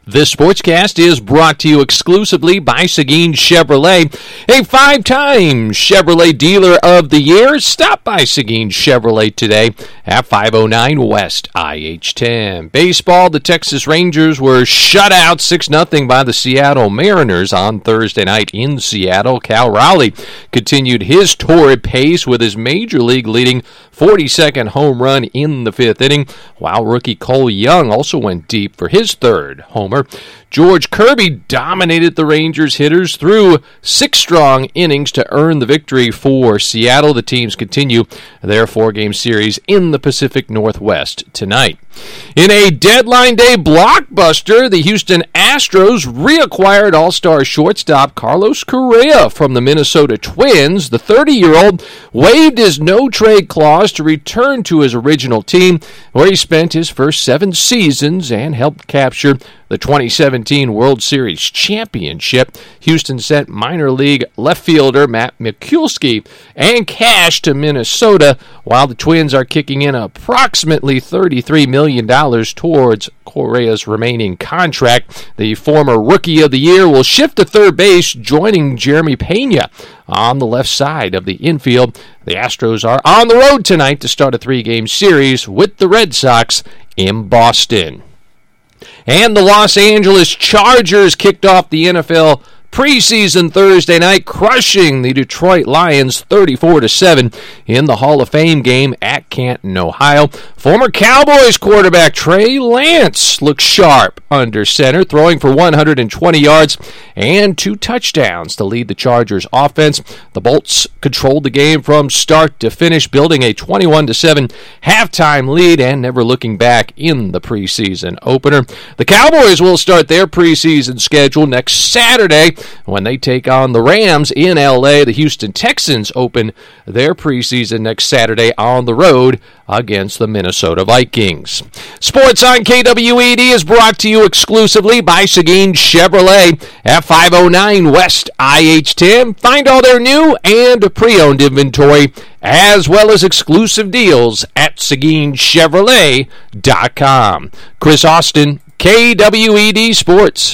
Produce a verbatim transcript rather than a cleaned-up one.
This sportscast is brought to you exclusively by Seguin Chevrolet, a five-time Chevrolet Dealer of the Year. Stop by Seguin Chevrolet today at five oh nine West I H ten. Baseball, the Texas Rangers were shut out six nothing by the Seattle Mariners on Thursday night in Seattle. Cal Raleigh continued his torrid pace with his Major League leading forty-second home run in the fifth inning, while rookie Cole Young also went deep for his third homer. George Kirby dominated the Rangers hitters through six strong innings to earn the victory for Seattle. The teams continue their four-game series in the Pacific Northwest tonight. In a deadline day blockbuster, the Houston Astros reacquired all-star shortstop Carlos Correa from the Minnesota Twins. The thirty-year-old waived his no-trade clause to return to his original team, where he spent his first seven seasons and helped capture the twenty seventeen World Series championship. Houston sent minor league left fielder Matt Mikulski and cash to Minnesota, while the Twins are kicking in approximately thirty-three million dollars towards Correa's remaining contract. The former Rookie of the Year will shift to third base, joining Jeremy Pena on the left side of the infield. The Astros are on the road tonight to start a three-game series with the Red Sox in Boston. And the Los Angeles Chargers kicked off the N F L preseason Thursday night, crushing the Detroit Lions thirty-four to seven in the Hall of Fame game at Canton, Ohio. Former Cowboys quarterback Trey Lance looked sharp under center, throwing for one hundred twenty yards and two touchdowns to lead the Chargers offense. The Bolts controlled the game from start to finish, building a twenty-one to seven halftime lead and never looking back in the preseason opener. The Cowboys will start their preseason schedule next Saturday when they take on the Rams in L A. The Houston Texans open their preseason next Saturday on the road against the Minnesota Vikings. Sports on K W E D is brought to you exclusively by Seguin Chevrolet at five oh nine West I H ten. Find all their new and pre-owned inventory, as well as exclusive deals at Seguin Chevrolet dot com. Chris Austin, K W E D Sports.